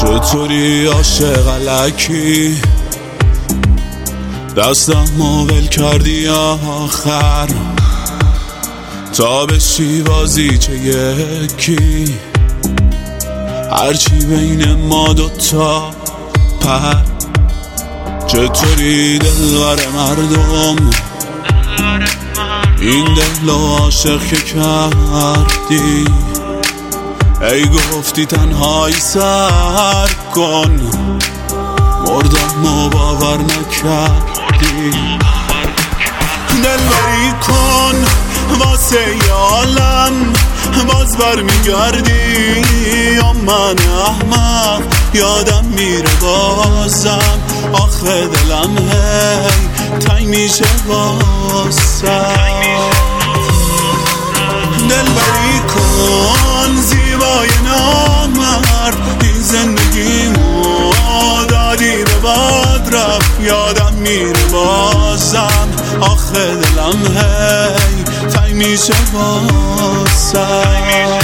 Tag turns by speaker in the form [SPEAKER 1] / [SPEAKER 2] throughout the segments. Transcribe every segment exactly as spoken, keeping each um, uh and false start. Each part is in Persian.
[SPEAKER 1] چطوری عاشق الکی دستم ول کردی آخر تا بشی بازیچه یکی هرچی بین ما دوتا پر چطوری دلبر مردم این دل و عاشق که کردی ای گفتی تنهایی سر کن مردم و باور نکردی دلبری کن واسه یالم باز بر میگردی یا من احمق یادم میره بازم آخه دلم هی تنگ میشه واسم دلبری کن زیبای نامرد این زندگیمو دادی به باد رفت یادم میره بازم آخه دلم هی تنگ میشه واسم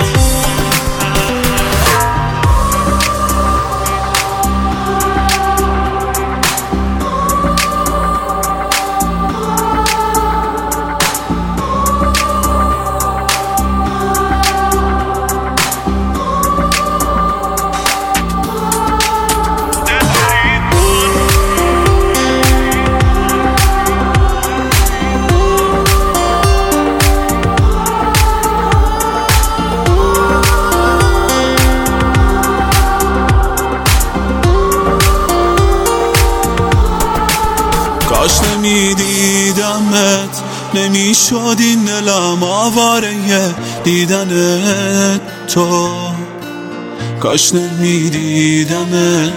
[SPEAKER 1] کاش نمیدیدمت نمیشد این دلم آواره دیدنت تو کاش نمیدیدمت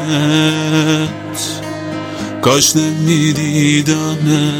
[SPEAKER 1] کاش نمیدیدمت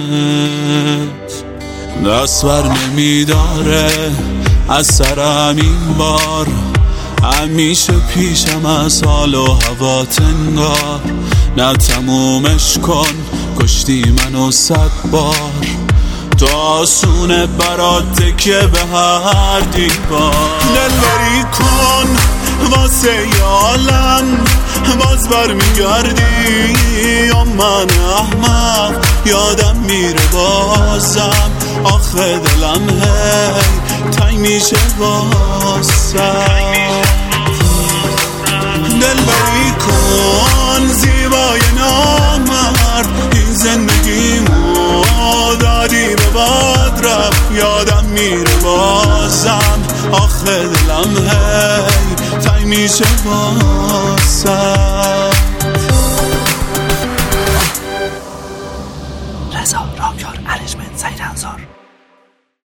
[SPEAKER 1] دست بر نمیداره از سرم این بار همیشه پیشم از حال و هوا تنگار نه تمومش کن کشتی منو صد بار تو آسونه برات تکیه به هر دیوار دلبری کن واسه یالم باز بر میگردی یا من احمق یادم میره بازم آخه دلم هی تنگ میشه واسم دلبری کن زیبای نامرد این زندگیمو دادی به باد رفت یادم میره بازم آخه دلم هی تنگ میشه واسم